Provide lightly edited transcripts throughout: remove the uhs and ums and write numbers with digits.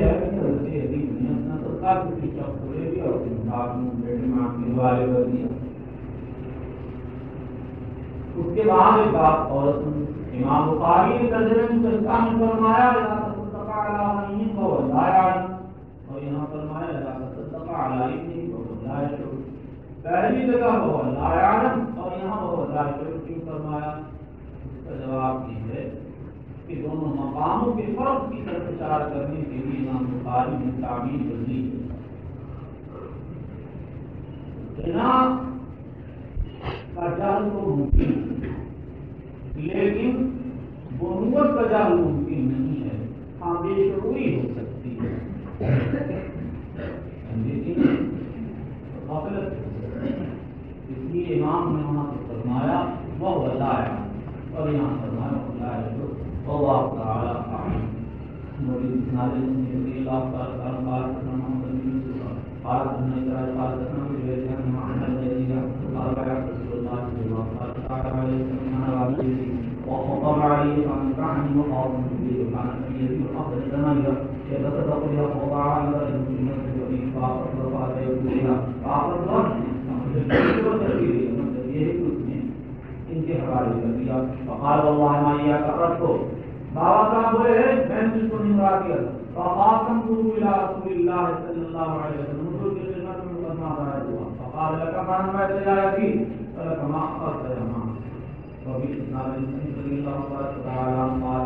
ہے کہ حضرت علی نے اپنا صدقہ کسی شخص کو لے لیا اور آپ نے بیٹے ماں کے حوالے کر دیا. اس کے بعد ایک بات اور امام بخاری نے ترجمہ مشترکہ میں فرمایا لا تصدق علی غنی فهو لا يعلم، اور یہاں فرمایا لا تصدق علی ابن فهو لا يشعر. پہلی جگہ فهو لا يعلم اور یہاں فهو لا يشعر کیوں فرمایا؟ اس کا جواب یہ ہے کہ دونوں مقاموں کے فرق کی طرف اشارہ کرنے کے لیے امام بخاری نے تعبیر بدلی ہے. کا جہل تو ممکن ہے لیکن بنوت کا جہل ممکن نہیں ہے. ہاں بے شعوری ہو سکتی ہے لیکن غفلت. اس لیے امام نے وہاں سے فرمایا وہ بتایا اور یہاں فرمایا اللہ تعالی اعلم. مولوی اسماعیل رضی اللہ تعالی عنہ قال ان قال تسمع بجوارها معنى الذي قال رسول الله صلى الله عليه وسلم وخطب عليه عن كان مقام به وكان يزيد افضل الزمان يتصدق بها وضع على المسلمين وإنفاق وصرفات يومها فأخذ ان کے حوالے کر دیا. فقال والله ما اياك ربك بابا صاحب بولے میں تجھ کو نہیں مرا دیا. فقاسم الى رسول الله صلى الله عليه وسلم حضور کی خدمت میں مقدمہ داخل ہوا. فقال لك من ما تجارتي قال كما اخذت يا امام. وفي اسناد رضي الله تعالى عنه قال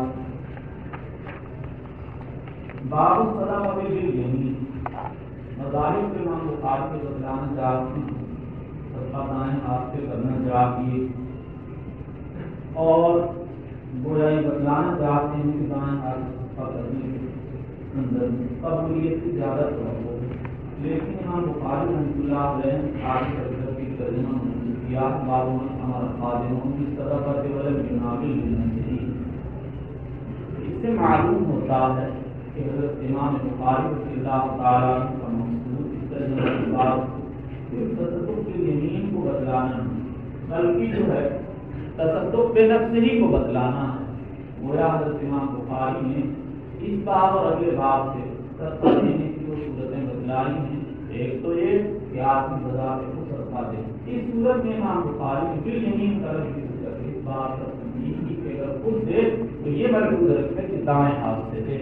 باب الصدقه باليمين. مظاہر کے امام بخاری کے بتلانا چاہتے ہیں صدقہ دائیں ہاتھ سے کرنا چاہیے اور گویا بتلانا چاہتے ہیں کہ دائیں ہاتھ سے صدقہ کرنے کے اندر قبولیت کی زیادہ طرف ہو. لیکن امام بخاری رحمۃ اللہ علیہ آگے حضرت کی ترجمہ منسوخیات باب من امر خادموں کی صدقۃ والجناب للنبی. اس سے معلوم ہوتا ہے کہ حضرت امام بخاری رضی اللہ تعالیٰ عنہ کا مقصود اس ترجمہ کے بعد صرف تصدق بالیمین کو بتلانا ہے بلکہ جو ہے تصدق بنفس ہی کو بتلانا ہے. گویا حضرت امام بخاری نے اس باب اور اگلے باب سے صدقہ دینے کی جو صورتیں بتلائی ہیں. ایک تو یہ کہ آدمی بذات کو صدقہ دے. اس صورت میں امام بخاری نے بالیمین طرف کی اس بات پر تنبیہ کی کہ اگر خود دے تو یہ مرغوب ہے کہ دائیں ہاتھ سے دے.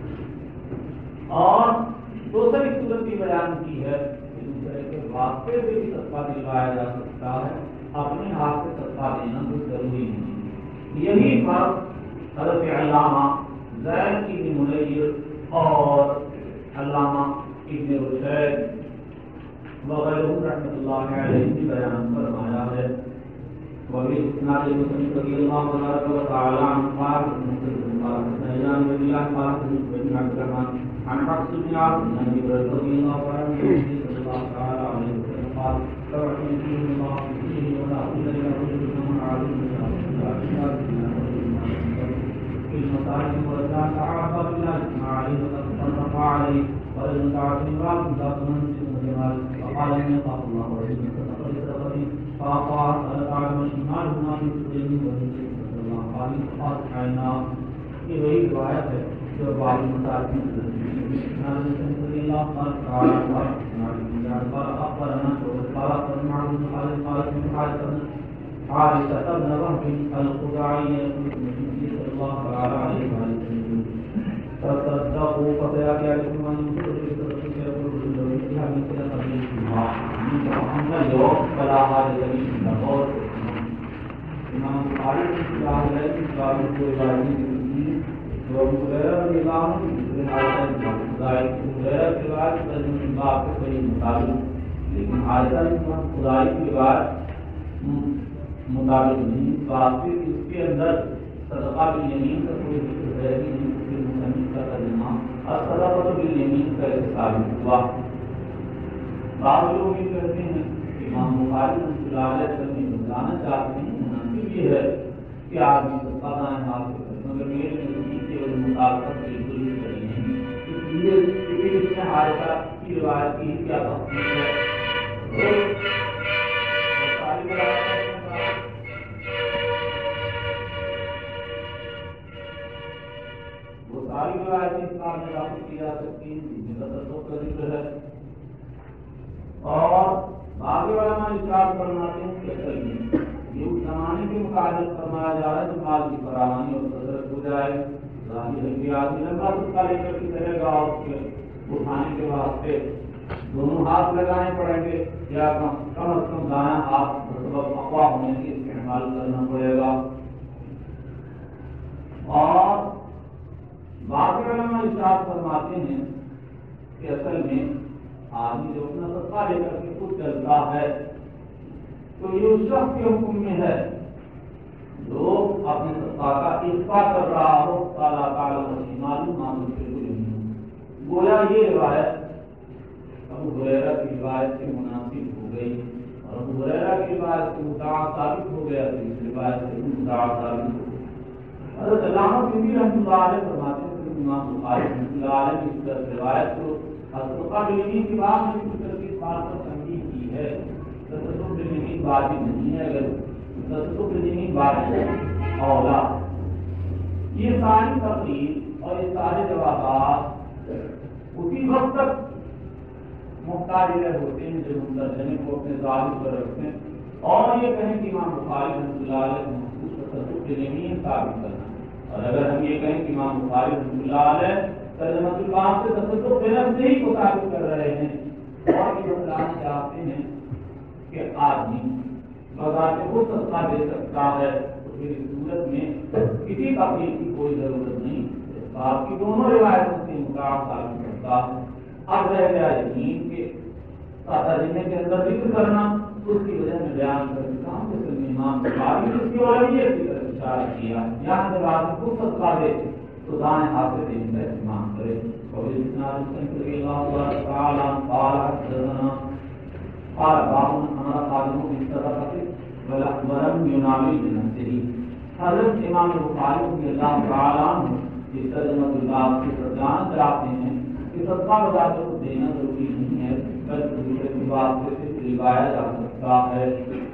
اور دوسری صورت بھی بیان کی ہے کہ دوسرے کے واسطے سے بھی صدقہ دلوایا جا سکتا ہے. اپنے ہاتھ سے صدقہ دینا کوئی ضروری نہیں. یہی فرق حضرت علامہ زید ابن منیر اور علامہ ابن رشید وغیرہ رحمۃ اللہ علیہ کی بیان فرمایا ہے. وفي اسناد مسلم رضي الله تعالى عنه قال سيدنا رضي الله بن عبد الرحمن عن حفص بن عاصم عن ابي هريره رضي الله عنه صلى الله تعالى عليه وسلم قال توحد فيه الله فيه ولا الا رجل من عالم المصائب والذات عرف بالله ما عليه وتصدق عليه ولم تعرف امرأة ذات منصب وجمال فقال إن يخاف الله ورجل صدقته فأعطى تعلم الشمال هنا في سجنه ورجل صلى الله عليه وقال عيناه. یہ وہی روایت ہے جو بعض مسائل میں رضی اللہ تعالی قال أخبرنا قال أخبرنا عبد الخالق قال بن حارثة بن وهب الخزاعي صلى الله عليه وسلم تصدقوا فسيأتي عليكم أن يصدقوا فيها مثل قبيل محمد يوم فلا حاجة لي لقول امام بخاری رحمۃ اللہ علیہ کی باب کو روایت کی جو ابو ہریرہ رضی اللہ عنہ کی حالت خدائی ہریرہ کی روایت ترجمہ باب کے صحیح مطابق لیکن حالت خدائی کی روایت مطابق نہیں. واقعی اس کے اندر صدقہ بالیمین کا کوئی ذکر ہے نہیں. مصنف کا ترجمہ الصدقۃ بالیمین کا ثابت ہوا. بعض لوگ یہ کہتے ہیں کہ امام بخاری رحمۃ اللہ علیہ وسلم بتانا چاہتے ہیں مناسب یہ ہے کہ آدمی صدقہ دائیں ہاتھ سے کرے مگر میرے نزدیک سے وہ مطابقت بالکل بھی صحیح نہیں. اس لیے اس میں حادثہ کی روایت کی کیا تفصیل ہے ساری روایتیں اس بات میں لاگو کی جا سکتی ہیں جن میں تصدق کا ذکر ہے. اور بعض علماء ارشاد فرماتے ہیں کہ اصل میں یہ اس زمانے کے مطابق فرمایا جا رہا ہے جو مال کی فراوانی اور کثرت ہو جائے. ظاہر ہے کہ آدمی لمبا سکہ لے کر کے چلے گا اور اس کے اٹھانے کے واسطے دونوں ہاتھ لگانے پڑیں گے یا کم از کم دایاں ہاتھ بسبب اقوا ہونے کے استعمال کرنا پڑے گا. اور بعض علماء ارشاد فرماتے ہیں کہ اصل میں آدمی جو اپنا صدقہ لے کر کے خود چلتا ہے تو یہ اس شخص کے حکم میں ہے جو اپنے صدقہ کا اخفا کر رہا ہو. تعالیٰ تعالیٰ معلوم گویا یہ روایت ابو ہریرہ کی روایت سے مناسب ہو گئی اور ابو ہریرہ کی روایت سے مدعا ثابت ہو گیا تو اس روایت سے مدعا ثابت ہو گیا. حضرت علامہ سیوطی رحمۃ اللہ علیہ فرماتے ہیں کہ امام بخاری رحمۃ اللہ علیہ نے اس روایت کو صدقہ بالیمین کی بات میں کچھ طرح کی بات پر تنقید کی ہے. تصدق بالیمین واجب نہیں ہے اگر تصدق بالیمین واجب اولا. یہ ساری تقریر اور یہ سارے جوابات اسی وقت تک محتاج ہوتے ہیں جو مترجمے کو اپنے ظاہر پر رکھتے ہیں اور یہ کہیں کہ امام بخاری رحمۃ اللہ علیہ مخصوص تصدق بالیمین ثابت کرنا. اور اگر ہم یہ کہیں کہ امام بخاری رحمۃ اللہ علیہ ترجمہ الباب سے تصدق بلفظ ہی کو ثابت کر رہے ہیں اور یہ بتلانا چاہتے ہیں کہ آدمی بذات خود صدقہ دے سکتا ہے تو پھر اس صورت میں کسی تقریر کی کوئی ضرورت نہیں. آپ کی دونوں روایتوں سے مطابق ثابت کرتا ہے. اب رہ گیا یقین کے ترجمے کے اندر ذکر کرنا اس کی وجہ میں بیان کر چکا ہوں کہ امام بخاری نے اس کی اولویت کی طرف اشارہ کیا. یہاں جب آدمی خود صدقہ دے تو دائیں ہاتھ سے دینے کا اہتمام کرے. اور اسناد رضی اللہ تعالی عنہ قال حدثنا قال باب ہمارا خادم کی طرف ولم يناول بنفسه. حضرت امام بخاری رضی اللہ تعالی عنہ اس ترجمہ الباب سے بیان کراتے ہیں کہ صدقہ بذات خود دینا ضروری نہیں ہے بلکہ دوسرے کی بات سے صرف لگایا جا سکتا ہے.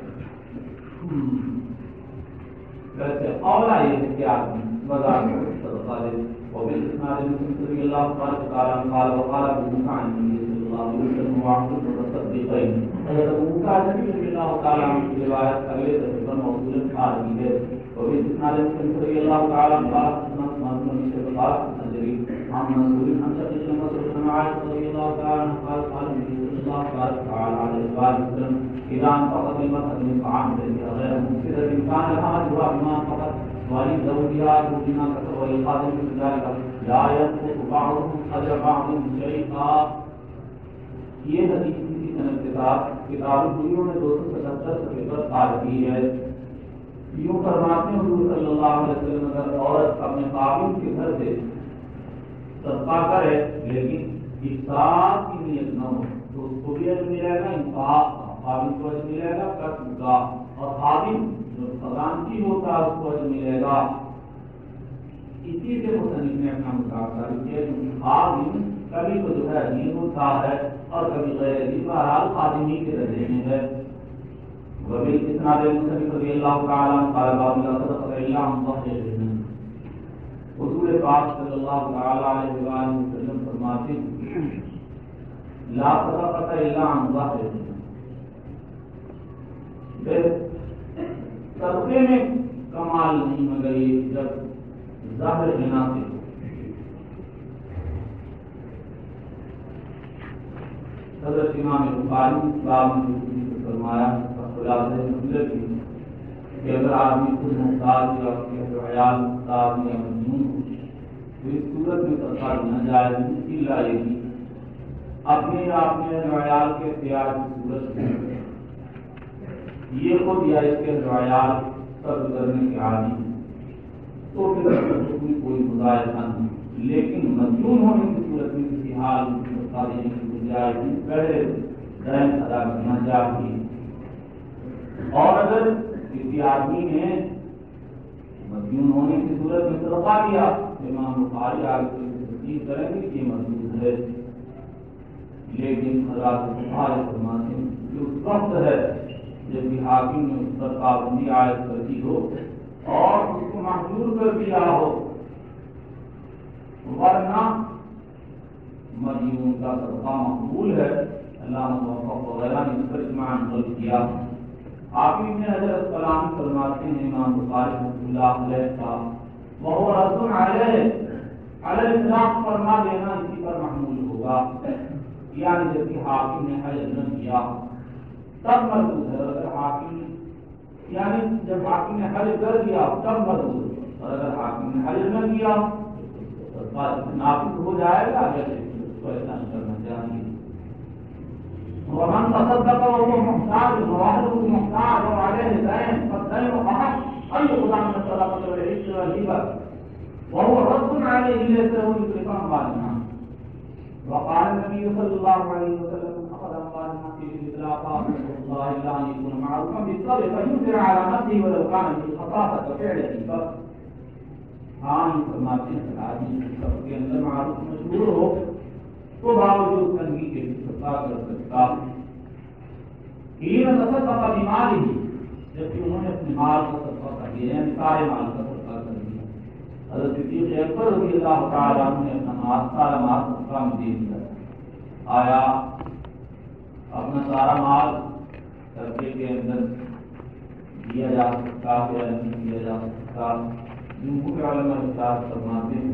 ویسے اولا یہ ہے کہ آدمی بذات خود صدقہ دے. وبالإسناد مسلم رضي الله تعالى عنه قال وقال أبو موسى عن النبي صلى الله عليه وسلم وعبد المتصدقين. حضرت ابو موسى رضي الله تعالى عنه کی روایت اگلے درس موصول خارجی ہے. وبالإسناد مسلم رضي الله تعالى عنه قال حدثنا عثمان بن شباب الحجري عن منصور عن شقيق بن مسعود عن عائشة رضي الله تعالى عنها قال قال النبي صلى الله عليه وسلم إذا انفقت المرأة من طعام غير مفسدة كان لها أجرها بما انفقت ولزوجها بما كسب وللخادم مثل ذلك لا ينقص بعضهم أجر بعض شيئا. یہ حدیث کی سند کے ساتھ کتاب البیوع میں 277 صفحے پر قائل کی ہے. یوں فرماتے ہیں حضور صلی اللہ علیہ وسلم اگر عورت اپنے خاوند کے گھر سے صدقہ کرے لیکن افطار کی نیت نہ ہو تو اس کو بھی اجر ملے گا. انفاق خاوند کو اجر ملے گا قسم کا اور خاوند جو خزانچی ہوتا ہے اس کو اجر ملے گا. اسی سے مصنف نے اپنا مطالعہ کیا کہ خادم کبھی تو جو ہے امیر ہوتا ہے اور کبھی غیر امیر. بہرحال خادمی کے درجے میں ہے. وبالإسناد المسلم رضي الله تعالى عنه قال باب لا صدقة إلا عن ظهر الغنى. حضور پاک صلی اللہ تعالی علیہ وآلہ وسلم فرماتے ہیں لا صدقة إلا عن ظهر الغنى. صدقے میں کمال نہیں مگر یہ جب ظاہر غنا سے حضرت امام بخاری باب میں فرمایا کہ اگر آدمی خود محتاج یا عیال محتاج یا مجنون ہو تو اس صورت میں صدقہ دینا جائز نہیں. الا یہ اپنے عیال کے اختیار کی صورت میں یہ خود یا اس کے عیال قرض کرنے کے عادی تو پھر کوئی مظاہرہ نہیں. لیکن مجنون ہونے کی صورت میں کسی حال میں صدقہ دینے کی گنجائش نہیں. پہلے دین ادا کرنا چاہیے. اور اگر کسی آدمی نے مجنون ہونے کی صورت میں صدقہ دیا امام بخاری آگے تصدیق کریں گے کہ یہ مجنون ہے. لیکن حضرات بخاری فرماتے ہیں کہ اس وقت ہے جب بھی حاکم نے اس پر پابندی عائد کر دی ہو اور اس کو محجور کر دیا ہو ورنہ مدیون کا صدقہ مقبول ہے. اللہ موفق وغیرہ نے اس پر اجماع نقل کیا. آپ ابن حجر اسقلانی فرماتے ہیں امام بخاری رحمۃ اللہ علیہ کا وہ رسول علیہ الاطلاق فرما دینا اسی پر محمول ہوگا، یعنی جب کہ حاکم نے حج نہ کیا تب مردود ہے، اگر حاکم یعنی جب حاکم نے حج کر دیا تب مردود ہے، اور اگر حاکم نے حج نہ کیا تو نافذ ہو جائے گا، جیسے اس کو ایسا نہیں کرنا چاہیے. ومن تصدق وهو محتاج ووحده محتاج وعليه دين فالدين أحق أن يقضى من الصدقة والعشر والهبة وهو رد عليه ليس له إكرام بالنا. وقال النبي صلى الله عليه وسلم أخذ أموال الناس بالإطلاق والله إلا أن يكون معروفا بالصبر فينكر على نفسه ولو كان بالخطافة وفعله. ہاں فرماتے ہیں آدمی سب کے اندر معروف مشہور ہو تو باوجود تنگی کے بھی صدقہ کر سکتا. ہین تصدق بمالہ، جبکہ انہوں نے اپنے مال کا صدقہ کر دیا، یعنی سارے مال کا صدقہ کر دیا. حضرت صدیق اکبر رضی اللہ تعالیٰ عنہ نے اپنا مال سارا مال صدقہ میں دے دیا. آیا اپنا سارا مال صدقے کے اندر دیا جا سکتا ہے یا نہیں دیا جا سکتا؟ جمہور علماء ارشاد فرماتے ہیں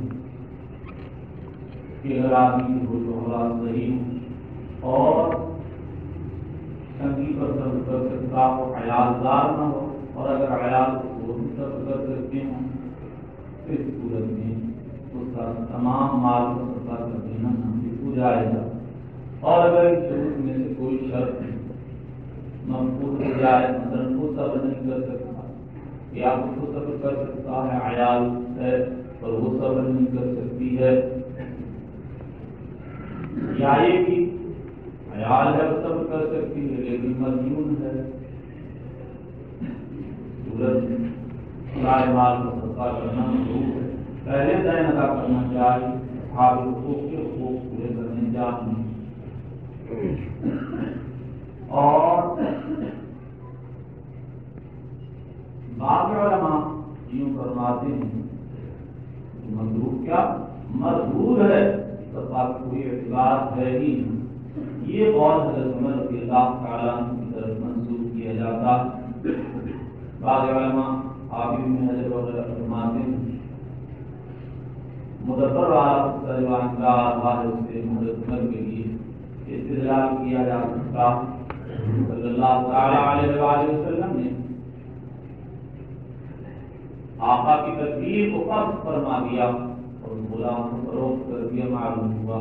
کہ اگر آدمی ہو تو حالات صحیح اور تنگی پر صبر کر سکتا ہو، عیال دار نہ ہو، اور اگر عیال کو بھی صبر کر سکتے ہوں تو اس صورت میں اس کا تمام مال کو صدقہ کر دینا نافذ ہو جائے گا. اور اگر اس شروط میں سے کوئی شرط مفقود ہو جائے، مثلاً وہ صبر نہیں کر سکتا یا اس کو صبر کر سکتا ہے، عیال ہے اور وہ صبر نہیں کر سکتی ہے، یا یہ کہ عیال ہے وہ صبر کر سکتی ہے لیکن مدیون ہے، صورت سارے مال کا صدقہ کرنا ضرور ہے. پہلے دین ادا کرنا چاہیے، اصحاب الحقوق کے حقوق پورے کرنے چاہیے. اور بعض علماء یوں فرماتے ہیں کہ مندوب کیا مردود ہے، صدقہ کوئی اعتبار ہے ہی نہیں. یہ قول حضرت عمر رضی اللہ تعالیٰ عنہ کی طرف منسوخ کیا جاتا. بعض علماء حافظ ابن حجر وغیرہ فرماتے ہیں مدبر والا روایتدار واحد سے حضرت عمر کے لیے استدلال کیا جا سکتا. صلی اللہ تعالیٰ علیہ وآلہ وسلم نے آقا کی تدبیر کو قبض فرما دیا اور غلام کو فروخت کر دیا. معلوم ہوا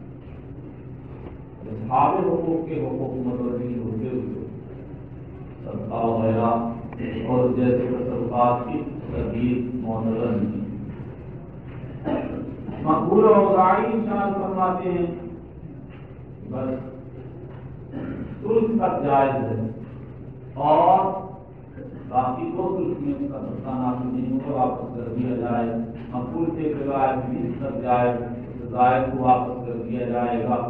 اصحاب حقوق کے حقوق متوجہ ہوتے ہوئے صدقہ وغیرہ اور جیسے تصرفات کی تدبیر معتبر نہیں. مقبول اوزاعی ارشاد فرماتے ہیں بس ثلث تک جائز ہے اور باقی کو ثلث میں اس کا صدقہ نافذ نہیں ہوگا، واپس کر دیا جائے. مقبول سے روایت 20 تک جائز، زائد کو واپس کر دیا جائے گا.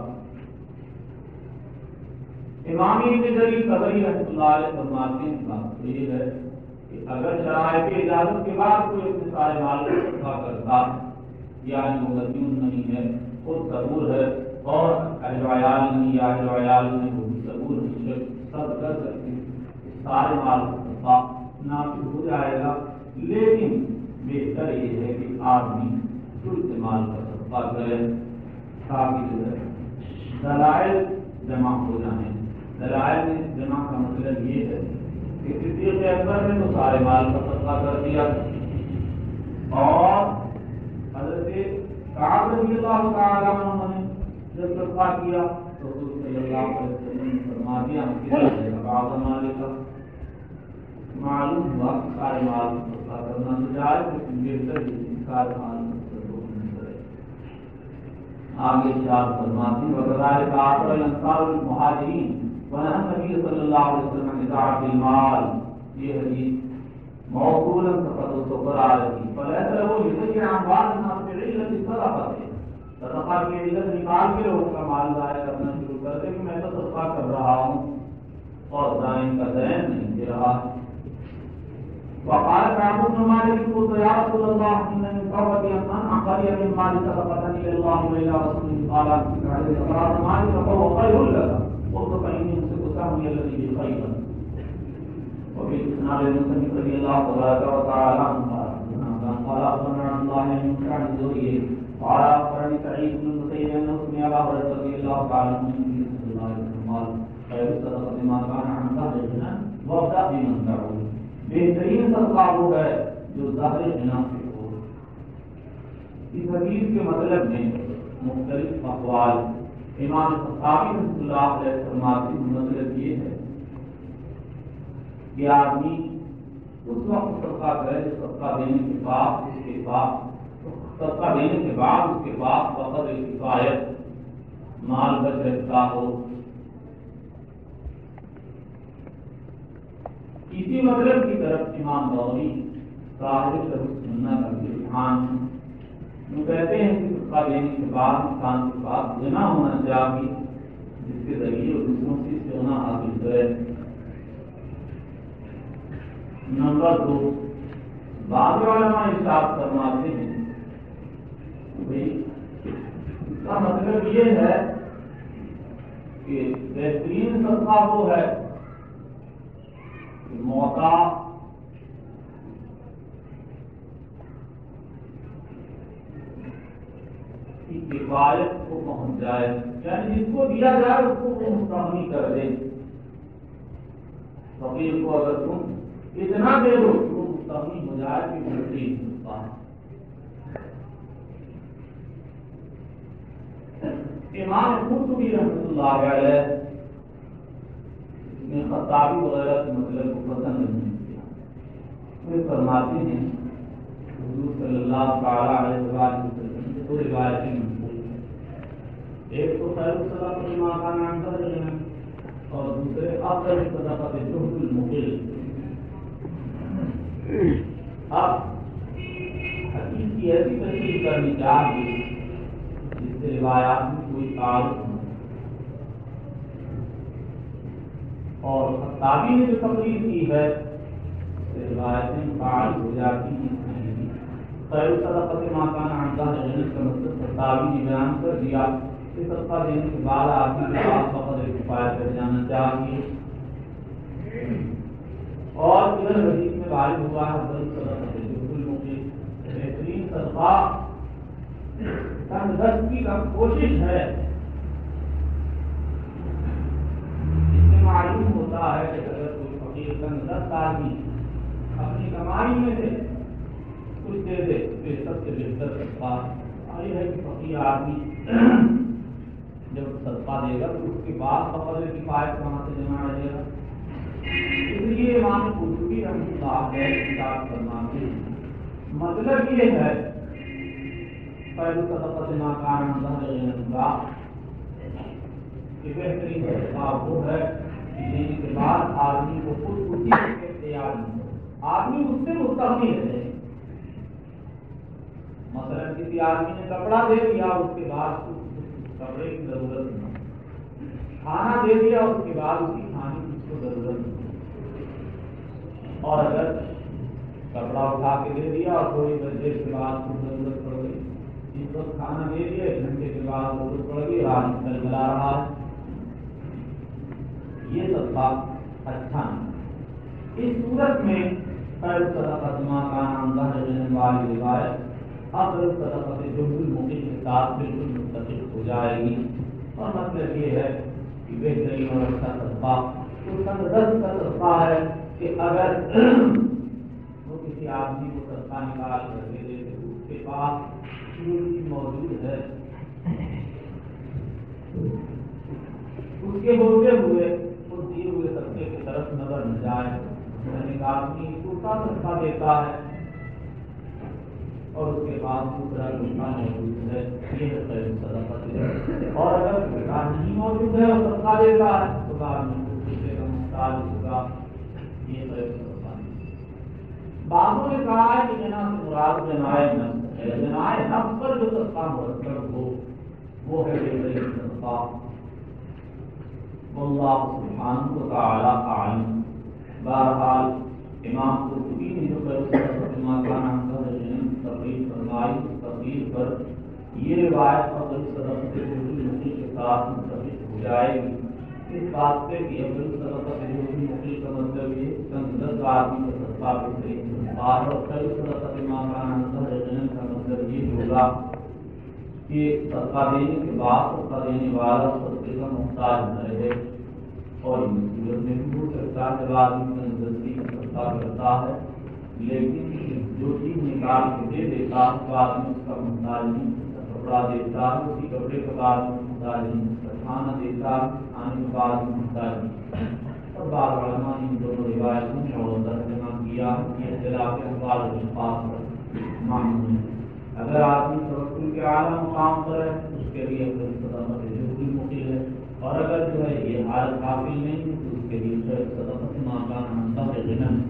امام ابن جریر طبری رحمۃ اللہ علیہ فرماتے ہیں بات یہ ہے کہ اگر شرائط اجازت کے بعد کوئی اپنے سارے مال کو صدقہ کرتا یعنی وہ مدیون نہیں ہے، خود صبور ہے اور اہل عیال نہیں یا اہل عیال نہیں وہ بھی صبور نہیں، سب کر سکتے، سارے مال کو صدقہ نافذ ہو جائے گا. لیکن بہتر یہ ہے کہ آدمی ثلث مال کا صدقہ کرے تاکہ جو ہے دلائل جمع ہو جائیں. دلائل میں جمع کا مطلب یہ ہے کہ صدیق اکبر نے تو سارے مال کا صدقہ کر دیا اور حضرت کعب رضی اللہ تعالیٰ عنہ نے جب صدقہ کیا تو رسول صلی اللہ علیہ وسلم نے فرما دیا بعض مال کا. معلوم ہوا کہ سارے مال کا صدقہ کرنا تو جائز لیکن بہتر سارے مال کا نہیں کرے. آگے ارشاد فرماتے ہیں وَكَذَلِكَ آثَرَ الْأَنصَارُ الْمُهَاجِرِينَ ونهى النبي صلى الله عليه وسلم عن إضاعة المال. یہ حدیث موصولا فقط پر آ رہی فليس له يضيع أموال الناس بعلة الصدقة. صدقہ کی علت نکال کے لوگ کا مال ضائع کرنا شروع کر دے کہ میں تو صدقہ کر رہا ہوں اور دائن کا دین نہیں دے رہا. وقال كعب بن مالك قلت يا رسول الله إن من قوتي أن أعقل من مال صدقة إلى الله وإلى رسوله قال عليه الصلاة مالك فهو خير لك قلت فإني أمسك سهمي الذي به خيرا. وفي إسناد المسلم رضي الله تبارك وتعالى عنه قال أخبرنا عن الله أن كان الزهري قال أخبرني سعيد بن المسيب أنه سمع أبا هريرة رضي الله تعالى عنه النبي صلى الله عليه وسلم قال خير الصدقة ما كان عن ظهر الغنى وابدأ بمن تعود. بہترین صدقہ وہ ہے جو ظاہر غنا سے ہو. اس حدیث کے مطلب میں مختلف اقوال. امام خطابی رحمۃ اللہ علیہ فرماتے ہیں مطلب یہ ہے کہ آدمی اس وقت صدقہ کرے جو صدقہ دینے کے بعد اس کے بعد فقط کفایت مال بچ رہتا ہو. اسی مطلب کی طرف امام بغوی صاحب شرح السنہ کا امتحان وہ کہتے ہیں کہ صدقہ دینے کے بعد انسان کے پاس غنا ہونا چاہیے جس کے ذریعے دوسروں سے غنا حاصل کرے. نمبر 2 بعض علماء ارشاد فرماتے ہیں اس کا مطلب یہ ہے کہ بہترین صدقہ وہ ہے موتا کی کفایت کو پہنچ جائے, یعنی جس کو دیا جائے اس کو مستغنی کر دے. فقیر کو اگر تم اتنا دے دو تو مستغنی ہو جائے کہ بہترین ہوتا ہے. امام قرطبی رحمۃ اللہ علیہ نے خطابی وغیرہ کے مطلب کو پسند نہیں کیا. وہ فرماتے ہیں حضور صلی اللہ تعالی علیہ وسلم کی دو روایتیں منقول ہیں. ایک تو خیر الصدقۃ ما کان عن ظہر الغنى اور دوسرے افضل الصدقۃ جهد المقل. اب حدیث کی ایسی تشریح کرنی چاہیے جس سے روایات میں کوئی تعارض نہ. اور خطابی نے جو تقریر کی ہے روایتیں متعارض ہو جاتی ہیں. خیر الصدقۃ ما کان عن ظہر الغنى کا مطلب خطابی نے بیان کر دیا کہ صدقہ دینے کے بعد آدمی کے پاس فقط کفایت کر جانا چاہیے. اور ادھر حدیث میں وارد ہوا ہے بہترین صدقہ تنگ دستی کا کوشش ہے. معلوم ہوتا ہے کہ اگر کوئی فقیر تنگ دست آدمی اپنی کمائی میں سے کچھ دے دے تو سب سے بہتر صدقہ یہ ہے کہ فقیر آدمی جب صدقہ دے گا تو اس کے بعد فقر کفایت کہاں سے جمع رہے گا. اس لیے امام قرطبی رحمۃ اللہ علیہ کتاب فرماتے ہیں مطلب یہ ہے خیر الصدقۃ ما کان عن ظہر الغنى کہ بہترین صدقہ وہ ہے دینے کے بعد آدمی کو خود اسی سے اختیار نہیں ہو, آدمی اس سے مستغنی رہے. مثلا کسی آدمی نے کپڑا دے دیا اس کے بعد کپڑے کی ضرورت نہیں, کھانا دے دیا اس کے بعد اسی کھانے کی اس کو ضرورت نہیں. اور اگر کپڑا اٹھا کے دے دیا اور تھوڑی دیر کے بعد اس کو ضرورت پڑ گئی, اس وقت کھانا دے دیا 1 گھنٹے کے بعد ضرورت پڑ گئی اور آدمی چلا رہا ہے, یہ صدقہ اچھا نہیں. اس صورت میں خیر الصدقۃ ما کان عن ظہر الغنى والی روایت افضل الصدقۃ جهد المقل کے ساتھ بالکل متفق ہو جائے گی. اور مطلب یہ ہے کہ بہترین اور اچھا صدقہ تو تنگ دست کا صدقہ ہے کہ اگر وہ کسی آدمی کو صدقہ نکال کر دے دے تو اس کے پاس موجود ہے اس کے ہوتے ہوئے دیے ہوئے صدقے کی طرف نظر نہ جائے. ایک آدمی ٹوٹا صدقہ دیتا ہے اور اس کے بعد دوسرا ٹوٹا موجود ہے, یہ ہے خیر الصدقۃ. اور اگر ٹوٹا نہیں موجود ہے اور صدقہ دیتا ہے تو بعد میں دوسرے کا محتاج ہوگا, یہ خیر الصدقۃ. بعضوں نے کہا ہے کہ جنا سے مراد جنائے نفس ہے, جنائے نفس پر جو صدقہ مرتب ہو وہ ہے خیر الصدقہ. واللہ سبحانہ وتعالی اعلم. بہرحال امام قرطبی نے جو تقریر فرمائی تقریر پر یہ روایت افضل صدقۃ المقل کے ساتھ متفق ہو جائے گی. اس بات پہ کہ افضل صدقۃ المقل کا مطلب یہ تندرست آدمی کا صدقہ بہترین ہے اور افضل صدقۃ ما کان عن ظہر غنم کا مطلب یہ ہوگا کہ صدقہ دینے کے بعد صدقہ دینے والا صدقے کا محتاج نہ رہے. اور ان صورت میں بھی ہو سکتا ہے جب آدمی تندرستی کا صدقہ کرتا ہے لیکن جو چیز نکال کے دے دیتا ہے تو آدمی اس کا محتاج نہیں. کپڑا دیتا ہے اسی کپڑے کے بعد میں محتاج نہیں. کھانا دیتا ہے کھانے کے بعد میں محتاج نہیں. اور بعض علماء نے ان دونوں روایتوں میں اور ترجمہ کیا کہ اختلاف احوال الاشخاص پر معمول ہے. اگر آدمی توکل کے اعلیٰ مقام پر ہے اس کے لیے افضل صدقۃ المقل ہے اور اگر جو ہے یہ حالت حاصل نہیں تو اس کے لیے صدقۃ ما کان عن ظہر غنم.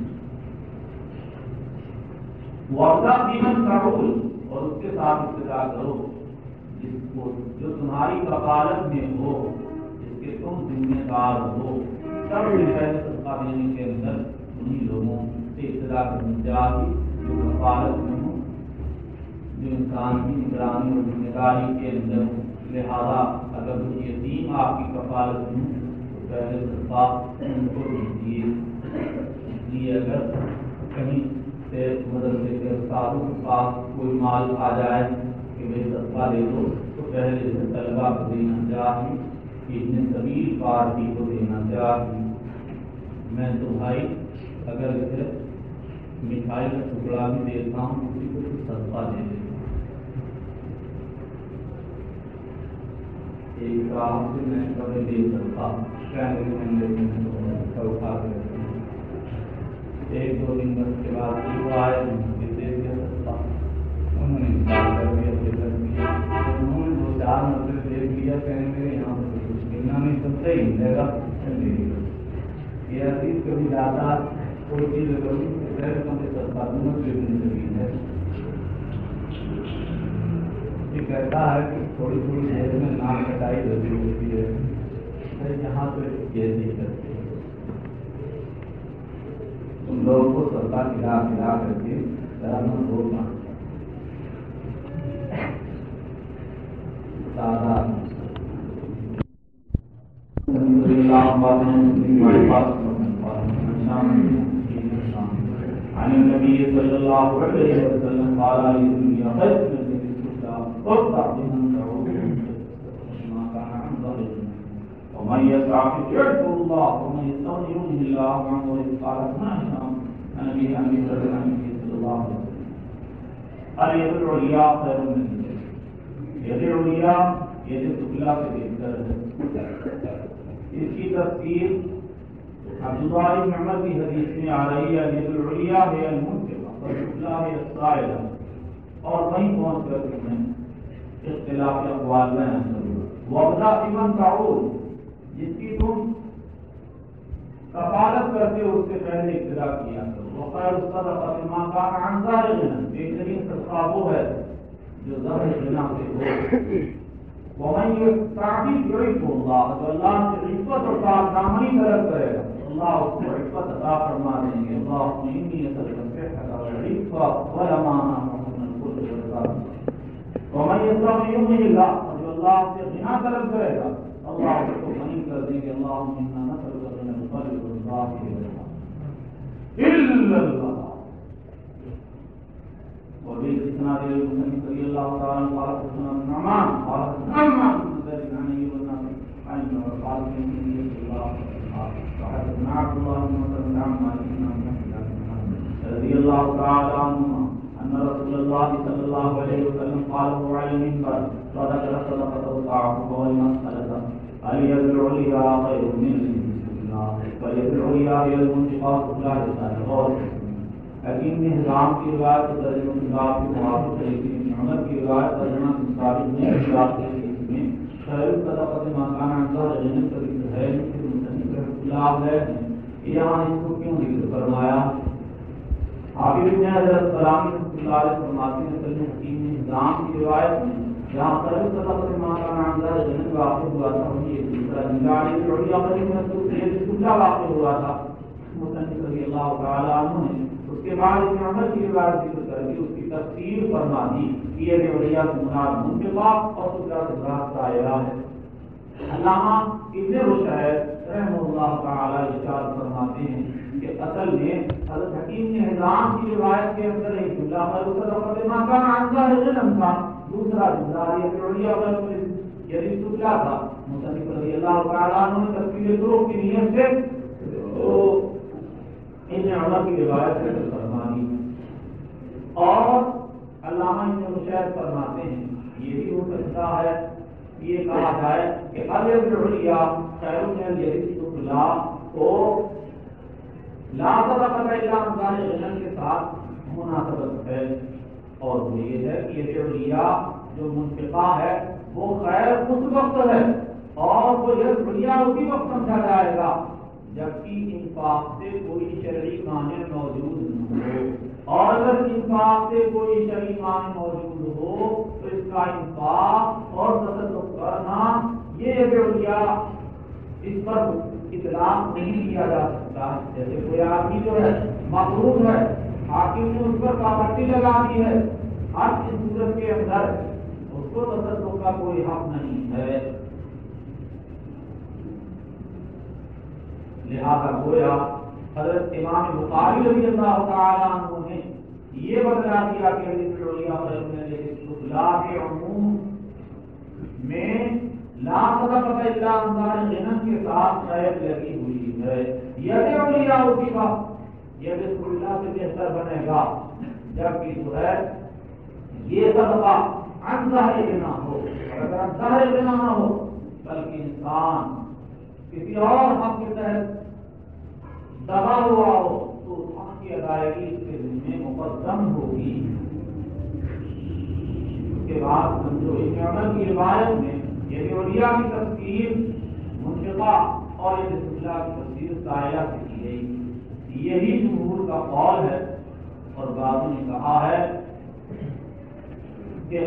وَأَوْلَى بِمَنْ تَعُولُ اور اس کے ساتھ ابتدا کرو جس کو جو تمہاری کفالت میں ہو جس کے تم ذمہ دار ہو. سب سے پہلے صدقہ دینے کے اندر انہی لوگوں سے ابتدا کرنی چاہیے جو کفالت میں ہو جو انسان کی نگرانی اور ذمہ داری کے اندر ہو. لہذا اگر وہ یتیم آپ کی کفالت میں ہو تو پہلے صدقہ ان کو دیجیے. اس لیے اگر کہیں سے مدرسے کے استادوں کے پاس کوئی مال آ جائے کہ بھائی صدقہ دے دو تو پہلے سے طلبہ کو دینا چاہیے کہ ابن سبیل پارٹی کو دینا چاہیے. میں تو بھائی اگر اسے مٹھائی کا ٹکڑا بھی دیتا ہوں کسی کو صدقہ دے دیتا ہوں. ایک کام سے میں کبھی دے سکتا اٹھا کے ایک دو دن بس کے بعد وہ آئے دے دیا سکتا. انہوں نے دو چار مرتبہ دیکھ لیا کہیں میرے یہاں پر کچھ ملنا نہیں سب صحیح ملے گا. یہ عزیز کبھی لاتا کوئی چیز غیر کم سے سستا دونوں سے زمین ہے. یہ کہتا ہے کہ تھوڑی تھوڑی دیر میں نام کٹائی ضروری ہوتی ہے. یہاں پہ یہ نہیں کرتے تم لوگوں کو سستا کھلا کھلا کر کے ذرا نہ روکنا. عن النبي صلى الله عليه وسلم قال الدنيا خير من الدنيا وابتغ بمن تعود ما كان عن ظهر ومن يستعفف يعفو الله ومن يستغني يغنه الله عنه قال ما شاء النبي صلى الله عليه وسلم اليد العليا خير من اليد. يد العليا يد السفلى سے بہتر ہے. اس کی تفسیر عبداللہ بن عمر کی حدیث میں آ رہی ہے الید العلیٰ ہے المنفقہ والسفلیٰ ہے السائلہ. اور وہیں پہنچ کر کے میں اختلاف اقوال بیان کروں. وابدأ بمن تعول جس کی تم کفالت کرتے ہو اس سے پہلے ابتدا کیا کرو. وخیر الصدقۃ ما کان عن ظہر غنم بہترین صدقہ وہ ہے جو ظہر غنم سے ہو. ومن يستعفف يعفه الله جو اللہ سے عفت اور پاک دامنی طلب کرے گا اللہ اس کو عفت عطا فرما دیں گے. اللهم إني أسألك الصحة والعفة والأمانة وحسن الخلق والرزق. ومن يستغني يغنه الله جو اللہ سے غنا طلب کرے گا اللہ اس کو غنی کر دیں گے. اللهم إنا نسألك غنى القلب والظاهر والباطن إلا الله. وبالإسناد المسلم رضي الله تعالى عنه قال حدثنا ابن نعمان قال حدثنا عن ذلك عن أيوب النافع عن ابن قال في النبي صلى الله عليه وسلم وحدثنا عبد الله بن مسعود عن مالك بن أنس رضي الله تعالى عنهما أن رسول الله صلى الله عليه وسلم قال هو على المنبر وذكر صدقة الطعام والمسألة اليد العليا خير من اليد السفلى واليد العليا هي المنفقة لا للسائل. حکیم نے حرام کی روایت اور ترجمہ انصاف کے موافق ہے لیکن عمر کی روایت ترجمہ انصاف نے انصاف کے اس میں خیر الصدقۃ ما کان عن ظہر غنم کا ذکر ہے کہ مصنف اختلاف ہے یہاں اس کو کیوں ذکر فرمایا. حافظ ابن حجر السلامی رحمۃ اللہ علیہ فرماتے ہیں کہ حکیم نے حرام کی روایت میں جہاں خیر الصدقۃ ما کان عن ظہر غنم واقع ہوا تھا وہیں ایک دوسرا نگاڑی جو علیہ قریب میں تو یہ دوسرا واقع ہوا تھا مصنف رضی اللہ تعالیٰ عنہ نے اس کے بعد ابن عمر کی روایت ذکر کر دی، اس کی تفسیر فرما دی کہ یہ اولیاء سے مراد منفقہ اور سکرہ سے مراد سائلہ ہے۔ علامہ ابن رشد رحمہ اللہ تعالیٰ ارشاد فرماتے ہیں کہ اصل میں حضرت حکیم نے حزام کی روایت کے اندر ایک جملہ مصدق مکان عنہ علم تھا، دوسرا جملہ یہ اولیاء یعنی سکرہ تھا۔ مصنف رضی اللہ تعالیٰ عنہ نے تفسیر طرق کی نیت سے ابن عمر کی روایت سے فرما دی۔ اور علامہ ابن رشد فرماتے ہیں یہ بھی ہو سکتا ہے یہ کہا جائے کہ الیل العلیاء خیر من الیل السفلی کو لا صدقۃ الا عن ظاہر غنی کے ساتھ مناسبت ہے، اور وہ یہ ہے کہ یہ علیاء جو منفقہ ہے وہ خیر اس وقت ہے اور وہ یہ علیاء اسی وقت سمجھا جائے گا جبکہ انفاق سے کوئی شرعی مانع موجود نہ ہو، اور اگر انفاق سے کوئی شرعی مانع موجود ہو تو اس کا انفاق اور تصدق کرنا یہ اولیاء اس پر اطلاق نہیں کیا جا سکتا۔ جیسے کوئی آدمی جو ہے مقروض ہے، حاکم نے اس پر پابندی لگا دی ہے، ہر اس صورت کے اندر اس کو تصدق کا کوئی حق نہیں ہے، لہذا گویا حضرت امام بخاری رضی اللہ تعالیٰ عنہ نے یہ بتلا دیا کہ کے عموم میں لا صدقۃ الا عن ظاہر غنی کے ساتھ قید لگی ہوئی ہے۔ ید اولیاء کی بات ید اللہ سے بہتر بنے گا جبکہ جو ہے یہ صدقہ عن ظاہر غنی ہو، اگر عن ظاہر غنی نہ ہو بلکہ انسان کسی اور حق کے تحت دبا ہوا ہو تو اس حق کی ادائیگی اس کے ذمہ مقدم ہوگی۔ اس کے بعد سمجھو ابن عمر کی روایت میں یہ اولیاء کی تفسیر منفقہ اور یہ سفلی کی تفسیر سائلہ سے کی گئی، یہی جمہور کا قول ہے، اور بعضوں نے کہا ہے کہ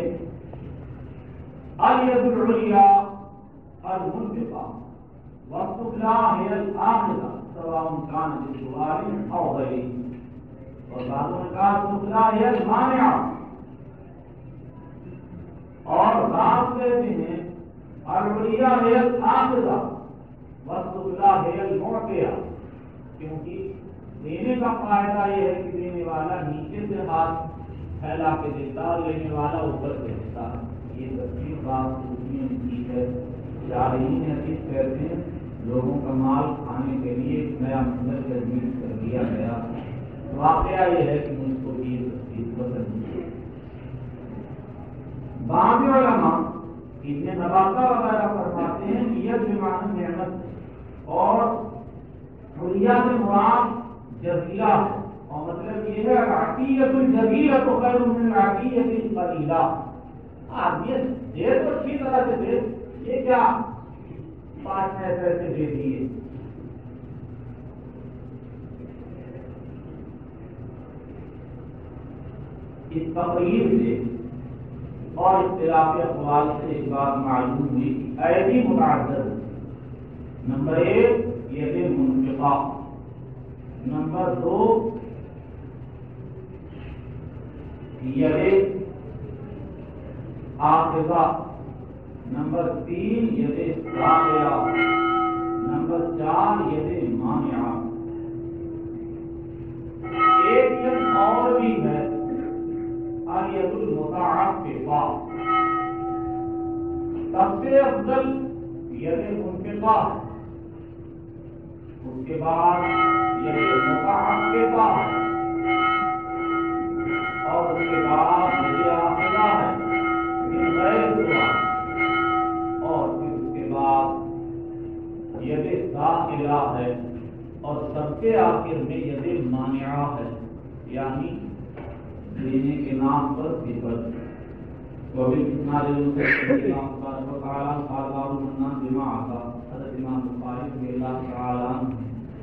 الید العلیاء المنفقہ والسفلی هي الآخرة سواء كان بالسؤال أو غيره، اور بعضوں نے کہا السفلی هي المانعة، اور بعض کہتے ہیں العلیاء هي الآخرة والسفلی هي المعطیہ، کیونکہ دینے کا فائدہ یہ ہے کہ دینے والا نیچے سے ہاتھ پھیلا کے دیتا اور لینے والا اوپر سے دیتا۔ یہ تفسیر بات دوسری کی ہے، شارحین حدیث کہتے ہیں لوگوں کا مال کھانے کے لیے ایک نیا منظر تجویز کر دیا گیا۔ واقعہ یہ ہے کہ مجھ کو یہ تفسیر پسند ہے۔ بعض علماء ابن نباتہ وغیرہ فرماتے ہیں کہ یہ بمعنی نعمت اور اولیاء سے مراد جزیرہ ہے، اور مطلب یہ ہے عطیۃ الجزیرۃ خیر من العطیۃ القلیلہ، آدمی دے تو اچھی طرح سے دے، یہ کیا 5 پیسے دے دیے۔ اس تقریر سے اور اختلاف اقوال سے ایک بات معلوم ہوئی کہ ایدی متعدد، نمبر 1 ید منفقہ، نمبر 2 ید آخذہ، نمبر 3 ید ساقیہ، نمبر 4 ید مانعہ۔ ایک ید اور بھی ہے الید المتعففہ، سب سے افضل ید منفقہ ہے، اس کے بعد ید متعففہ ہے، اور اس کے بعد ید آخذہ ہے من غیر سؤال، اور پھر اس کے بعد ید ساقیہ ہے، اور سب سے آخر میں ید مانعہ ہے، یعنی دینے کے نام پر صفت۔ وبالإسناد المتصل إلى الله تعالى قال الله الناس بما عطى، حضرت امام بخاری رضی اللہ تعالی عنہ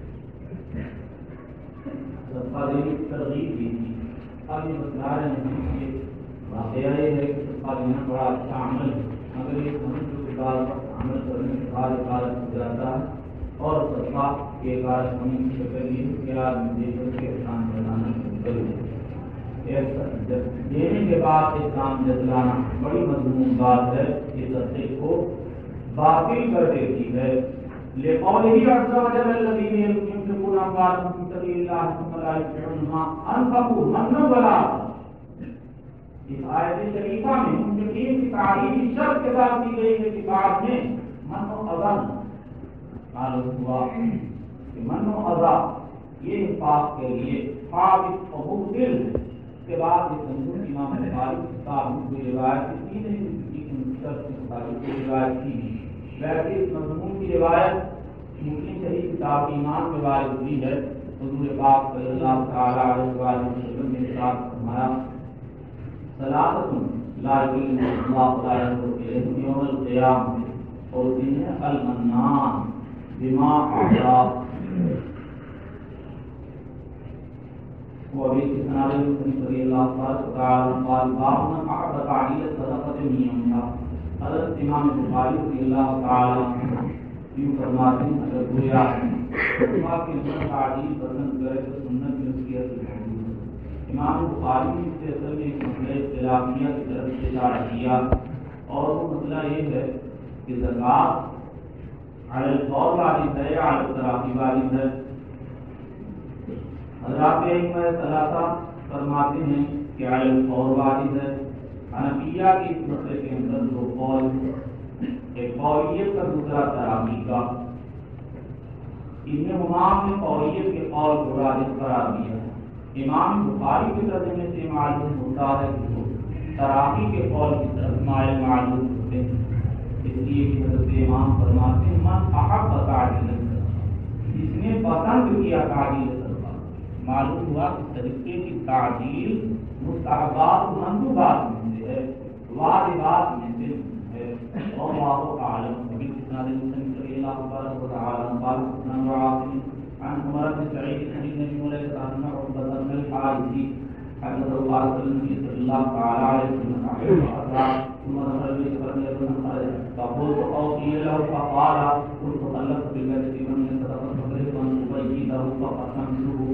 صدقہ دینے کی ترغیب دی تھی۔ اب یہ بتلا رہے ہیں کہ واقعہ یہ ہے کہ صدقہ دینا بڑا اچھا عمل ہے، مگر یہ سمجھ کے بعد عمل کرنے کے بعد عبادت ہو جاتا ہے اور صدقہ کے کارج ہونے کی شکل یہ کہ آدمی دے کر کے احسان جتانا شروع کر دینے کے بعد احسان جتلانا بڑی مضمون بات ہے، اس صدقے کو باطل کر دیتی ہے۔ لقوله عز وجل الذين ينفقون أموالهم في سبيل الله ثم لا يتبعونها أنفقوا منا ولا اس آیت شریفہ میں منفقین کی تعریف شرط کے ساتھ دی گئی ہے کہ بعد میں من و اذا معلوم ہوا کہ من و اذا یہ انفاق کے لیے ثابت و مبطل کے بعد یہ سنن امام بخاری کی کتاب میں روایت کی نہیں، شرط کے مطابق کی روایت کی نہیں، ویسے اس مضمون کی روایت مسلم شریف کتاب ایمان میں وارد ہوئی ہے۔ حضور پاک صلی اللہ تعالی علیہ وسلم نے ارشاد فرمایا ثلاثۃ لا یکلمهم اللہ لا ينظر الیہم یوم القیامہ، اور دن ہے المنان بما اعطى، وابی سناد مسلم رضی اللہ تعالی عنہ قال باب من اعطى تعلیل صدقۃ من یومها۔ حضرت امام بخاری رضی اللہ تعالی عنہ یوں فرماتے ہیں اگر کوئی صدقہ کی تعلیل پسند کرے تو سنت میں اس کی اصل موجود ہے۔ امام بخاری نے اس سے اصل میں ایک مسئلہ اختلافیہ کی طرف سے اشارہ کیا، اور وہ مسئلہ یہ ہے کہ زکوٰۃ علی الفور واجب ہے یا علی التراخی واجب ہے۔ حضرات ائمہ ثلاثہ فرماتے ہیں کہ علی الفور واجب ہے۔ حنفیہ کی اس مسئلے کے اندر دو قول، ایک قولیت کا دوسرا تراخی کا۔ ابن حمام نے قولیت کے قول کو راجح قرار دیا ہے۔ امام بخاری کے ترجمے سے معلوم ہوتا ہے کہ وہ تراخی کے قول کی طرف مائل معلوم ہوتے ہیں، اس لیے کہ حضرت امام فرماتے ہیں من احب تعجیل الصدقہ، جس نے پسند کیا تعجیل الصدقہ۔ معلوم ہوا کہ صدقے کی تعجیل مستحبات و مندوبات میں سے ہے، واجبات میں سے ہے۔ واللہ اعلم۔ وبالاسناد المسلم صلی اللہ تعالی عنہ قال حدثنا عاصم عن عمر بن سعيد عن ابن مولى عن عقبة بن الحارث حدثه قال النبي صلى الله تعالى عليه وسلم ثم دخل البيت فلم يكن خرج فقلت قيل له فقال كنت طلقت بالبيت من يتصدق فقلت ان ابيته فقسمته۔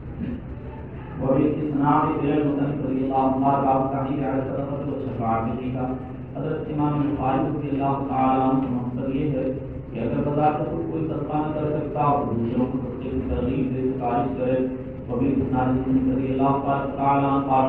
وبالاسناد الى المسلم صلى الله تعالى عليه وسلم على الصدقه والشفاعه فيها۔ حضرت امام بخاری رضی اللہ تعالی عنہ کا مقصد یہ ہے کہ اگر بذات خود کوئی صدقہ نہ کر سکتا اور دوسروں کو صدقے کی ترغیب دے سفارش کرے، وبالاسناد مسلم رضی اللہ تعالی عنہ قال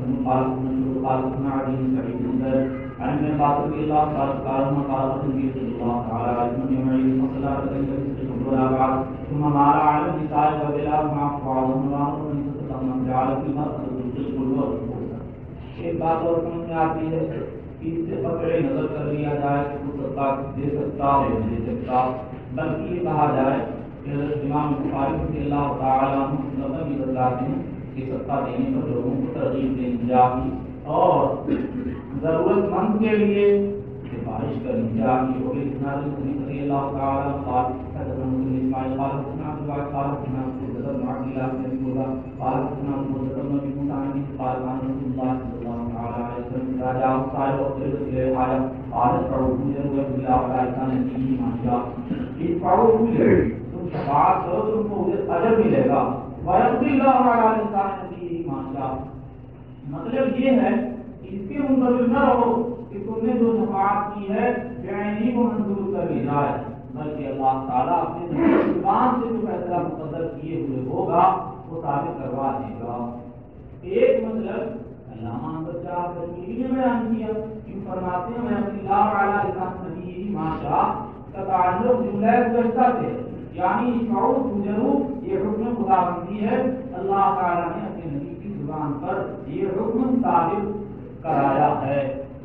حدثنا علی بن سعید بن زید عن ابن عباس رضی اللہ تعالی عنہ قال النبي صلی اللہ تعالی علیہ وسلم يوم العيد صلى الله ثم مال على النساء وبلا مع بعضهم ومن تصدق جعل في المرأة الرزق والبركة۔ ایک بات اور سمجھ میں آتی ہے، اس سے قطع نظر کر لیا جائے کہ وہ صدقہ دے سکتا ہے نہیں دے سکتا، بلکہ یہ کہا جائے کہ حضرت امام بخاری رضی اللہ تعالی عنہ یہ بتلاتے ہیں کہ صدقہ دینے پر لوگوں کو ترغیب دینی چاہیے اور ضرورت مند کے لیے سفارش کرنی چاہیے۔ اور اسناد مسلم رضی اللہ تعالی عنہ قال حدثنا اسماعیل قال حدثنا عبد الله قال حدثنا حدثنا عبد الله بن موسى قال حدثنا حدثنا ابن موسى عن قال عن رسول الله صلى الله تعالى عليه وسلم راجع صاحب وقت سے آیا قال فرعون وبلا ولا كان فيه ما شاء اس فرعون تم شفاعت کرو تم کو اجر ملے گا، ويقضي الله على لسان نبيه ما شاء۔ مطلب یہ ہے اس کے منتظر نہ رہو کہ تم نے جو شفاعت کی ہے بعینی کو منظور کر لی جائے، بلکہ اللہ تعالیٰ اپنے زبان سے جو فیصلہ مقدر کیے ہوئے ہوگا وہ ثابت کروا دے گا۔ ایک مطلب علامہ احمد شاہ کشمیری نے بیان کیا، کیوں فرماتے ہیں میں اللہ علیہ لسان نبی ماشاء کا تعلق جملہ گزشتہ سے، یعنی شعور تجرب یہ حکم خداوندی ہے، اللہ تعالیٰ نے اپنے نبی کی زبان پر یہ حکم ثابت کرایا ہے۔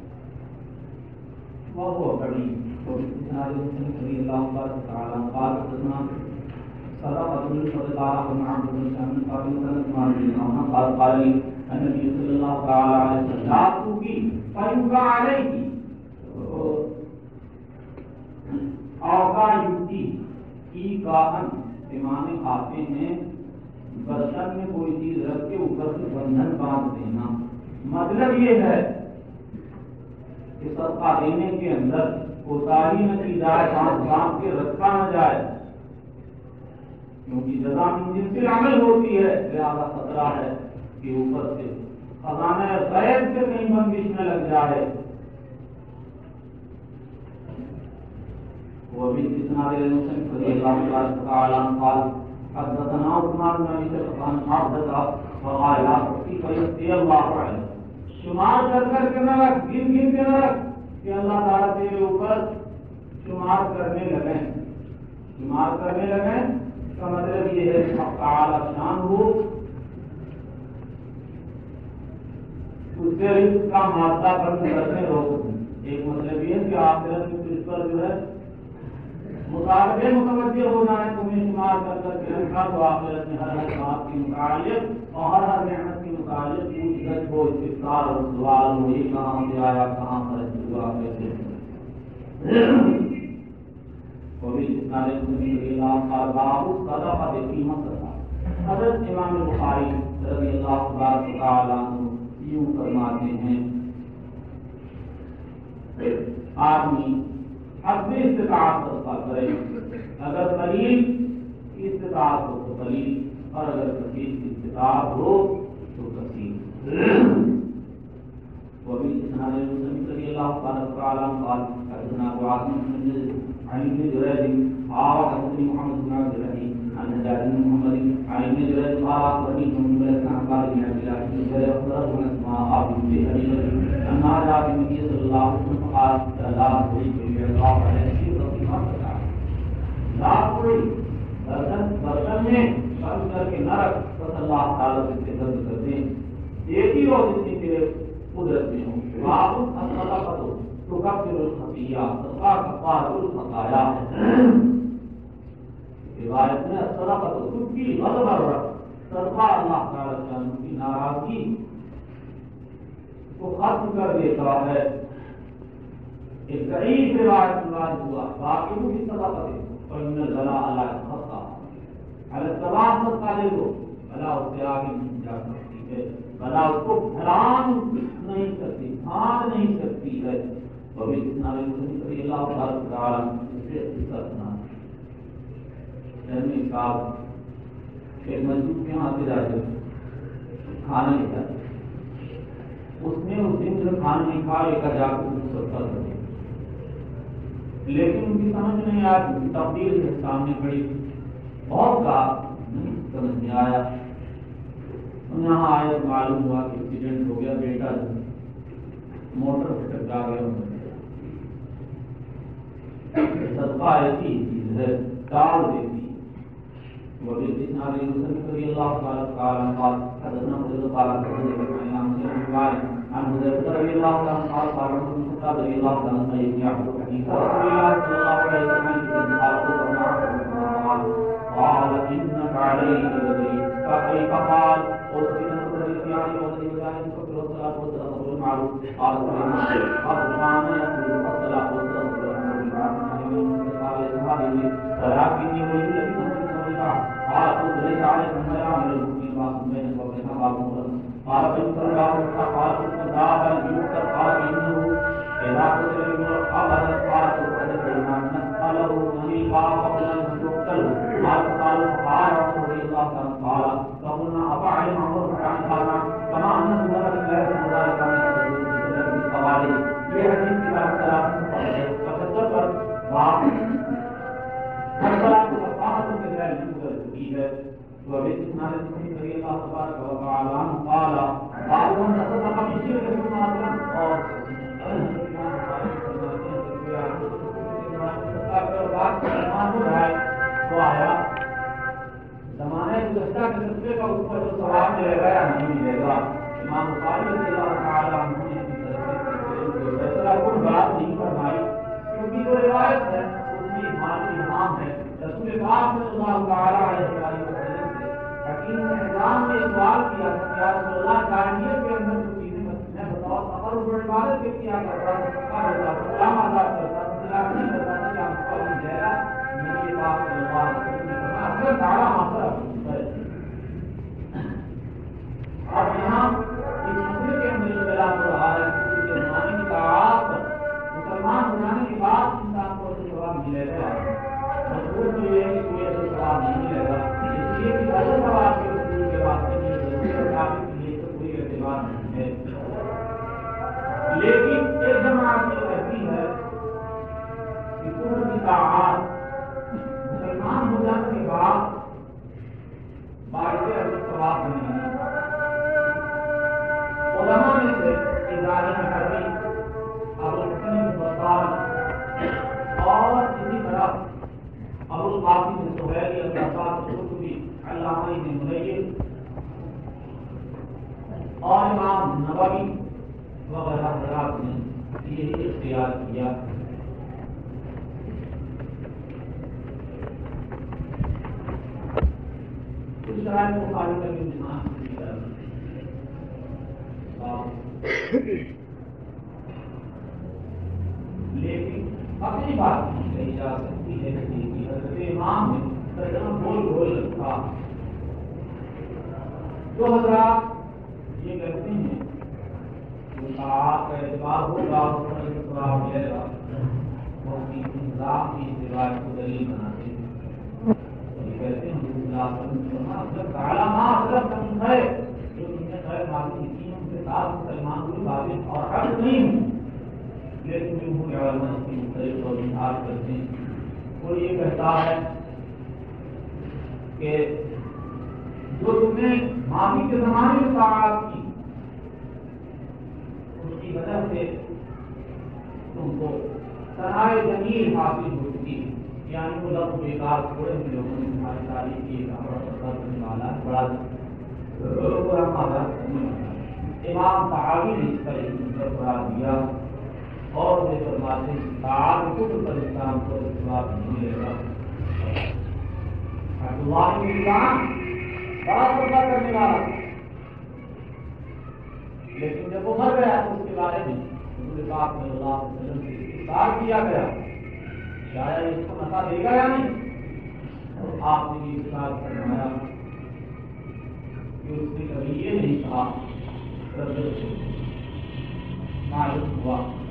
وہ بڑی اسناد مسلم رضی اللہ تعالی عنہ قال حدثنا صدقة الصدقاء بن عبد بن شامل قال سنة مالك قال قال لي النبي صلى الله تعالى عليه وسلم لا توفي فيوقع عليك اوقع یوتی کی کاہن پیمانے آتے ہیں، برتن میں کوئی چیز رکھ کے اوپر سے بندھن باندھ دینا۔ مطلب یہ ہے کہ صدقہ دینے کے اندر کوتاہی نہ کی جائے، باندھ کے رکھا نہ جائے، کیونکہ جزا من جنس العمل ہوتی ہے، لہذا خطرہ ہے کہ اوپر سے خزانہ غیب سے کہیں بندش نہ لگ جائے. وفي اسناد المسلم رضي الله تعالى عنه قال حدثنا عثمان بن ابي بكر عن عبد فقال في الله عليه شمار کر کے نہ رکھ، گن گن کے نہ رکھ کہ اللہ تعالیٰ تیرے اوپر شمار کرنے لگیں. شمار کرنے لگیں اس کا مطلب یہ ہے تعالیٰ شان ہو اس سے رزق کا مادہ بند کرنے روک دیں. ایک مطلب یہ ہے کہ آخرت میں اس پر جو ہے مطالبے متوجہ ہونا ہے، تمہیں شمار کر کے رکھا تو آخرت میں ہر بات کے متعلق اور ہر نعمت کے متعلق پوچھ گچھ ہو، استفسار اور سوال ہو، یہ کہاں سے آیا، کہاں خرچ ہوا، کیسے. وفي اسناد مسلم رضي الله قال باب الصدقة قيمة الصدقة. حضرت امام بخاری رضی اللہ تعالیٰ عنہ یوں فرماتے ہیں آدمی حسب استطاعت صدقہ کرے، اگر قلیل کی استطاعت ہو تو قلیل، اور اگر کثیر کی استطاعت ہو تو کثیر. وفي اسناد مسلم رضی اللہ تعالیٰ عنہ قال حدثنا ابو عاصم عن ابن جريج قال حدثني محمد بن عبد الرحيم عن حجاج بن محمد عن ابن جريج قال اخبرني ابن مالك عن قال بن عبد الله بن جريج اخبره ان اسماء بنت ابي بكر ان جاء النبي صلى الله عليه وسلم فقال لا تريد الله عليه لا کوئی برتن میں بند کر کے نہ رکھ، بس اللہ تعالیٰ سے بند کر دیں. ایک ہی ہو جتنی تیرے قدرت میں ہو. آپ الصدقۃ تکفر الخطیہ، صدقہ کفارۃ الخطایا ہے. روایت میں الصدقۃ تبقی غضب الرب، صدقہ اللہ تعالیٰ کی ناراضگی کو ختم کر دیتا ہے. ایک ضعیف روایت میں ہوا باقی کی صدقہ دے فإن البلاء لا يتخطى على الصلاة صدقہ دے دو، بلا اس سے آگے نہیں جا سکتی ہے، بلا اس کو پھیلان نہیں سکتی، پھان نہیں سکتی ہے. وفي اسناد مسلم رضی اللہ تعالیٰ عنہ سے استثنا یعنی صاحب ایک مجلس کے یہاں سے جاتے کھانا نہیں کھاتے، اس نے اس دن جو کھانا نہیں کھا لے کر جا کے صدقہ کر دیا، لیکن ان کی سمجھ نہیں آیا، تبدیل کے سامنے کھڑی بہت کا نہیں سمجھ میں آیا. یہاں آئے معلوم ہوا کہ ایکسیڈنٹ ہو گیا، بیٹا موٹر سے ٹکرا گیا. صدقہ ایسی چیز ہے ٹال دیتی. وفي اسناد مسلم رضي الله تعالى عنه قال حدثنا مسلم قال حدثنا عن حذيفة رضي الله عنه قال قال عمر بن الخطاب رضي الله عنه يعقوب حديث رسول الله صلى الله عليه وسلم قال إنك عليك بدري فكيف قال قلت إن القدر عليه وسلم الشكر والصلاة والسلام بالمعروف قال سبحان يقول الصلاة والسلام ولكني أريد أن قال قلت ليس عليكم ما يعمل المؤمن باطن بينك وبين بعضهم قال فإن الله قال فذاك يذكر قال إنه إذا قتل الأبد قال فإنما نسأله من خاف من يقتل قال رسول الله قال فقلنا أفعل عمر عن هذا كما أنه ذكر الله ذلك من القوالب في حديث كتاب ثلاثة فكتبت بعض الصلاة والطاعة كذلك وفي اسناد مسلم رضي الله تبارك وتعالى عنه قال بعض من تصدق بالشرك ثم أسلم زمانے گزشتہ کے سلسلے کا اس پر جو ثواب ملے گا یا نہیں ملے گا. امام بخاری رضی اللہ تعالیٰ عنہ نے فیصلہ کوئی بات نہیں فرمائی کیونکہ جو روایت ہے اس میں ایمان ہے. رسول پاک صلی اللہ تعالیٰ علیہ وسلم سے حکیم نے نظام میں سوال کیا کہ یا رسول اللہ کائنیت کے اندر جو چیزیں میں بتاؤ سفر و عبادت کے کیا کرتا سلام آزاد کرتا سلام نہیں کرتا کیا مقابل جائے گا میری بات صلی اللہ علیہ وسلم اصل سارا مسئلہ ہے. اب یہاں اس مسئلے کے اندر اختلاف ہو رہا ہے کہ زمانے کی تعاق مسلمان بنانے کے بعد انسان کو ثواب ملے گا، مجبور تو یہ ہے کہ کوئی ایسا ثواب نہیں ملے گا. نووی وغیرہ حضرات نے یہی اختیار کیا. اس شرائط کو خالی کر کے انسان لیکن اپنی بات نہیں کہی جا سکتی ہے کہ حضرت امام نے ترجمہ بول رکھا. جو حضرات یہ کہتے ہیں آپ کا اعتبار ہوگا اس پر اعتبار ملے گا وہ اپنی انتظام کی روایت کو دلیل بناتے ہیں. یہ کہتے ہیں ہے جو تم نے خیر معلوم کی ان کے ساتھ مسلمان کوئی باتیں اور حق نہیں ہوں لیکن جمہور علماء اس کی مختلف اور انحاظ کرتے ہیں. وہ یہ کہتا ہے کہ جو تم نے ماضی کے زمانے میں طاعات کی اس کی وجہ سے تم کو ثنائے جمیل حاصل ہو چکی ہے. یعنی وہ لفظ بیکار تھوڑے سے لوگوں نے تمہاری تعریف کی بڑا امام صحابی نے اس پر قرار دیا اور یہ فرماتے ہیں تعارف پر اسلام کو جواب نہیں ملے گا. عبداللہ بن اسلام بڑا پردہ کرنے والا لیکن جب وہ مر گیا تو اس کے بارے میں رسول پاک صلی اللہ علیہ وسلم سے استفسار کیا گیا شاید اس کو نفع دے گا یا نہیں. اور آپ نے یہ ارشاد فرمایا کہ اس نے کبھی یہ نہیں کہا معلوم ہوا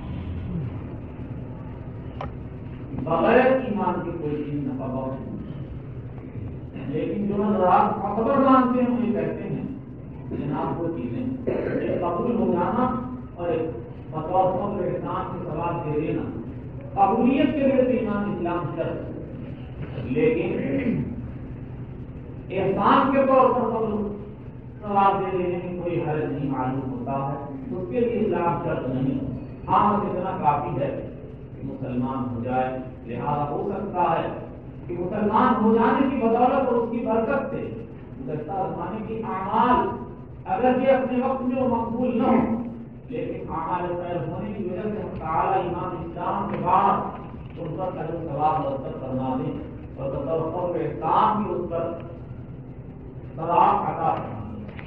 بغیر ایمان کے کوئی چیز نفع بخش نہیں. لیکن جو حضرات خبر مانتے ہیں وہ یہ کہتے ہیں جناب وہ چیزیں ایک قبول ہو جانا اور ایک بطور فضل احسان کے ثواب دے دینا قبولیت کے لیے تو ایمان اسلام شرط لیکن احسان کے طور پر فضل ثواب دے دینے میں کوئی حرج نہیں معلوم ہوتا ہے. اس کے لیے اسلام شرط نہیں. ہاں اتنا کافی ہے کہ مسلمان ہو جائے. لہذا ہو سکتا ہے کہ مسلمان ہو جانے کی بدولت اور اس کی برکت سے گزشتہ زمانے کی اعمال اگر یہ اپنے وقت میں وہ مقبول نہ ہو لیکن اعمال خیر ہونے کی وجہ سے تعالیٰ ایمان اسلام کے بعد ان پر اجر و ثواب مرتب فرما دیں اور تصور احسان کی اس پر ثواب عطا فرما دیں.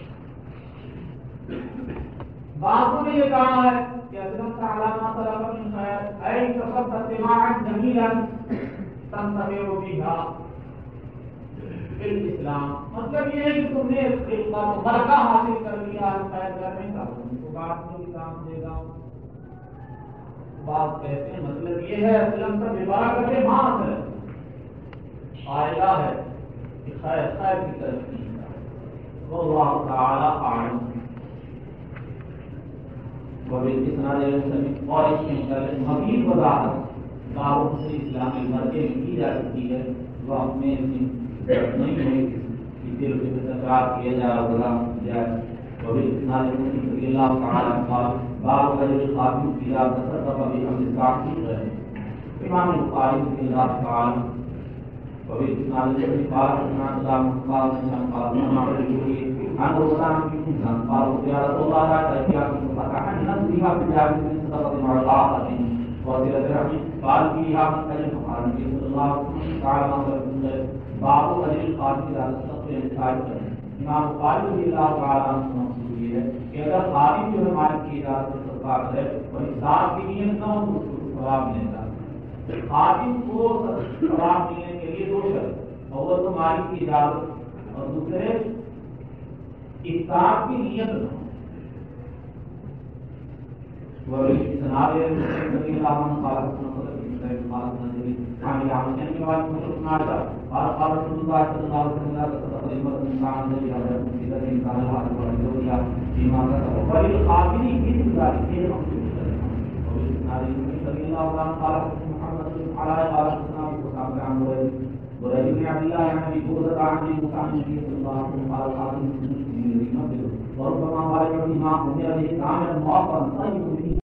بعضوں نے یہ کہا ہے کہ حضرت علامہ صلاح من خیر اے تصدق اتباعا جمیلا تنتفع بها بالاسلام. مطلب یہ ہے کہ تم نے ایک برکہ حاصل کر لیا خیر کرنے کا تم کو بعد میں بھی کام دے گا. بات کہتے ہیں مطلب یہ ہے اسلام کا برکت ماں ہے فائدہ ہے کہ خیر خیر کی طرف واللہ تعالی اعلم. وبالاسناد المسلم اور اس میں مزید وضاحت بابوں سے اسلامی مرکے میں کی جا سکتی ہے جو اپنے نہیں ہے کہ دل سے تکرار کیا جائے غلام جائے. وبالاسناد المسلم رضی اللہ تعالی عنہ باب رجل خاتم اذا تصدق بأمر صاحب ہے. امام بخاری رضی اللہ تعالی وبالاسناد المسلم قال عن قال عن رسول قال يا رسول الله تأتيكم فتح الناس بها في جاب من صدقة معلقة وصلة رحم قال فيها من أجل فقال النبي صلى الله تعالى باب أجل القاتل على الصدق الإنسان. امام بخاری رضی اللہ تعالیٰ عنہ منصوب یہ ہے کہ اگر خاتم جو ہماری کی اجازت سے صدقہ کرے اور انصاف کی نیت نہ ہو تو اس کو ثواب ملتا ہے. خاتم کو ثواب ملنے کے لیے دو شرط اول تو مالک کی اجازت اور دوسرے افطار کی نیت نہ ہو. وبالاسناد المسلم رضی اللہ عنہ قال عن عامر بن وائل مسعود قال رسول الله صلى الله عليه وسلم لا تصدق المرء عن الذي على المسجد كان هذا ورجل فيما كتب وللقاتل مثل ذلك في وبالاسناد المسلم رضي الله عنه قال محمد بن علي قال حدثنا عن بريد بن عبد الله عن ابي بردة عن النبي صلى الله عليه وسلم قال القاتل مسلم وربما قال فيما امر به كان موافقا طيب